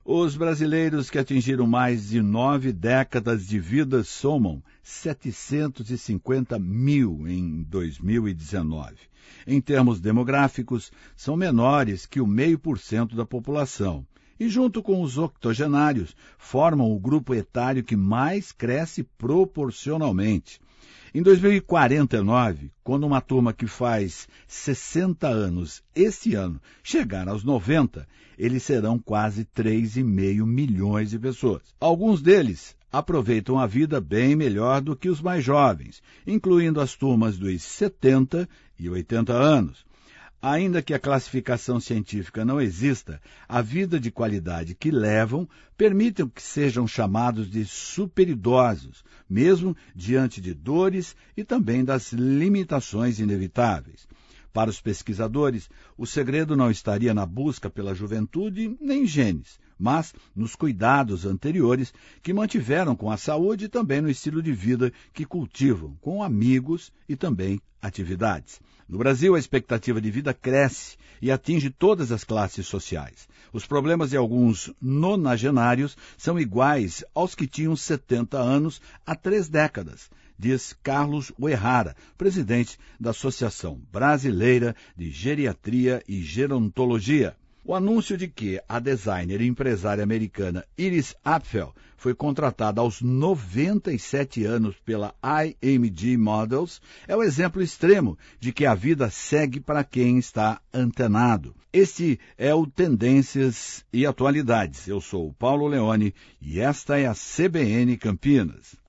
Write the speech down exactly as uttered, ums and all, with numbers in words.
Os brasileiros que atingiram mais de nove décadas de vida somam setecentos e cinquenta mil em dois mil e dezenove. Em termos demográficos, são menores que o meio por cento da população e, junto com os octogenários, formam o grupo etário que mais cresce proporcionalmente. Em dois mil e quarenta e nove, quando uma turma que faz sessenta anos este ano chegar aos noventa, eles serão quase três vírgula cinco milhões de pessoas. Alguns deles aproveitam a vida bem melhor do que os mais jovens, incluindo as turmas dos setenta e oitenta anos. Ainda que a classificação científica não exista, a vida de qualidade que levam permitem que sejam chamados de superidosos, mesmo diante de dores e também das limitações inevitáveis. Para os pesquisadores, o segredo não estaria na busca pela juventude nem em genes, mas nos cuidados anteriores que mantiveram com a saúde e também no estilo de vida que cultivam, com amigos e também atividades. No Brasil, a expectativa de vida cresce e atinge todas as classes sociais. Os problemas de alguns nonagenários são iguais aos que tinham setenta anos há três décadas, diz Carlos Uehara, presidente da Associação Brasileira de Geriatria e Gerontologia. O anúncio de que a designer e empresária americana Iris Apfel foi contratada aos noventa e sete anos pela I M G Models é o exemplo extremo de que a vida segue para quem está antenado. Este é o Tendências e Atualidades. Eu sou o Paulo Leone e esta é a C B N Campinas.